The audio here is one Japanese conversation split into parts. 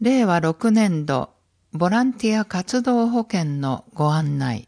令和6年度ボランティア活動保険のご案内。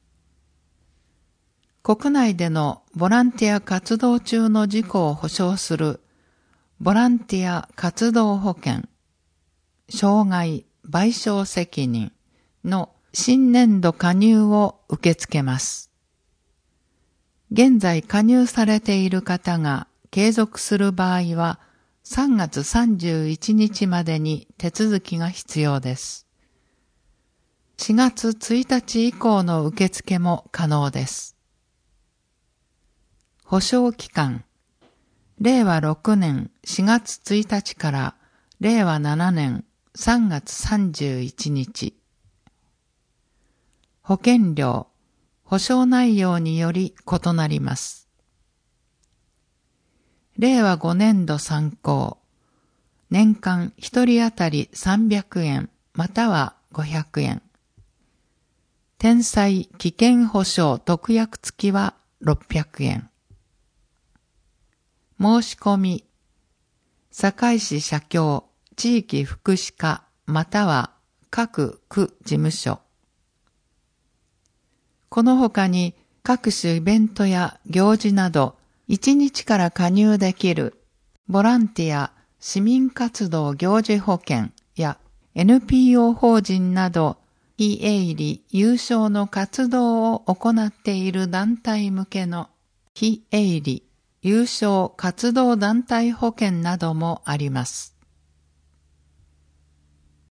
国内でのボランティア活動中の事故を保障するボランティア活動保険、障害賠償責任の新年度加入を受け付けます。現在加入されている方が継続する場合は3月31日までに手続きが必要です。4月1日以降の受付も可能です。保証期間、令和6年4月1日から令和7年3月31日。保険料、保証内容により異なります。令和5年度参考、年間1人当たり300円または500円。天災危険保障特約付きは600円。申し込み、堺市社協地域福祉課または各区事務所。この他に各種イベントや行事など1日から加入できるボランティア市民活動行事保険や NPO 法人など非営利有償の活動を行っている団体向けの非営利有償活動団体保険などもあります。